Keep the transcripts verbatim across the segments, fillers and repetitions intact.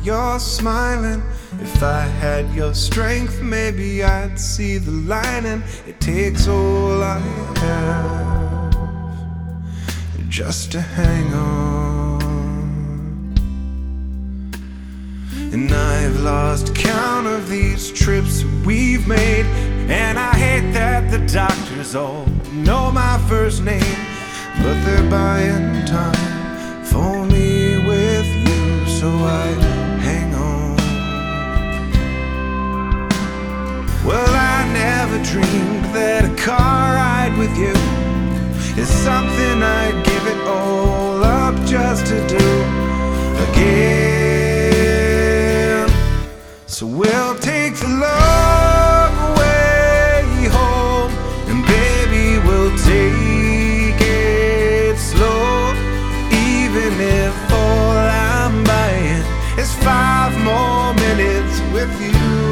you're smiling. If I had your strength, maybe I'd see the lining. It takes all I have just to hang on. And I've lost count of these trips we've made, and I hate that the doctors all know my first name, but they're buying time for me with you, so I hang on. Well, I never dreamed that a car ride with you is something I'd give it all up just to do again. So we'll take the long way home, and baby, we'll take it slow, even if all I'm buying is five more minutes with you.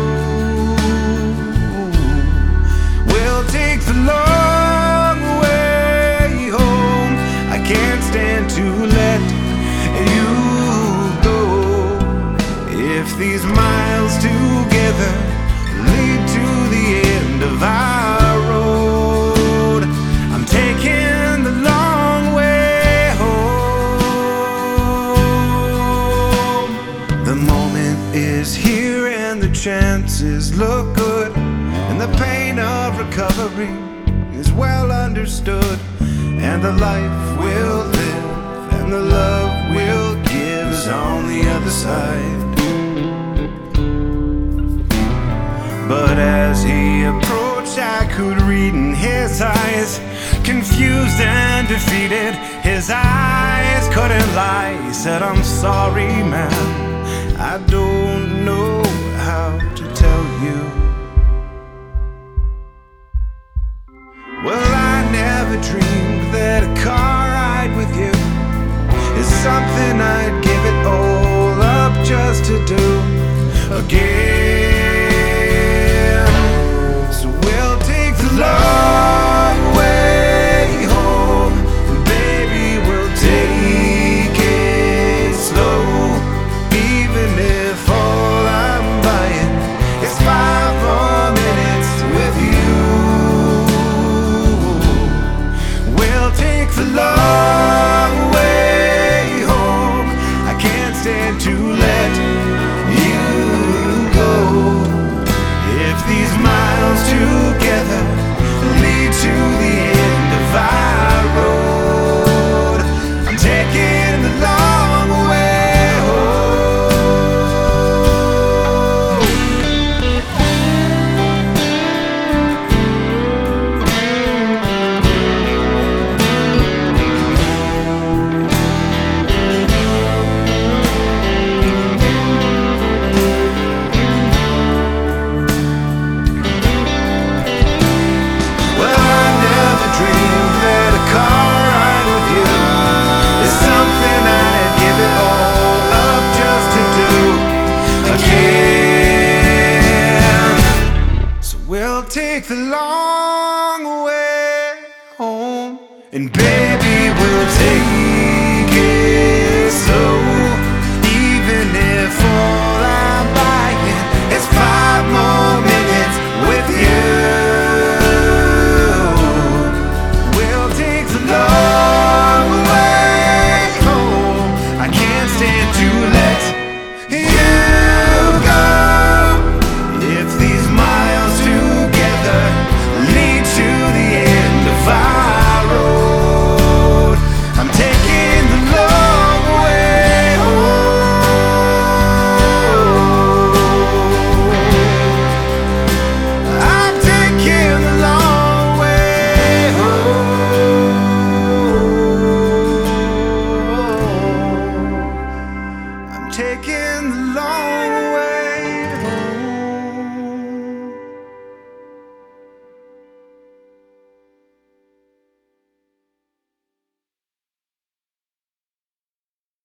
We'll take the long way home. I can't stand to let you go. If these miles together lead to the end of our road, I'm taking the long way home. The moment is here and the chances look good, and the pain of recovery is well understood, and the life we'll live and the love we'll give is on the other side. But as he approached, I could read in his eyes, confused and defeated. His eyes couldn't lie. He said, I'm sorry, man, I don't know how to tell you. Well, I never dreamed that a car ride with you is something I'd give it all up just to do again. So we'll take the long way home, and baby, we'll take it slow, even if all I'm buying is five more minutes with you. We'll take the long way home. I can't stand to let you go. If these miles together lead to the end of our road, I'm taking the long way home. Well, I never dreamed that a car ride with you is something I'd give it all up just to do again. So we'll take the long way home, and baby, we'll take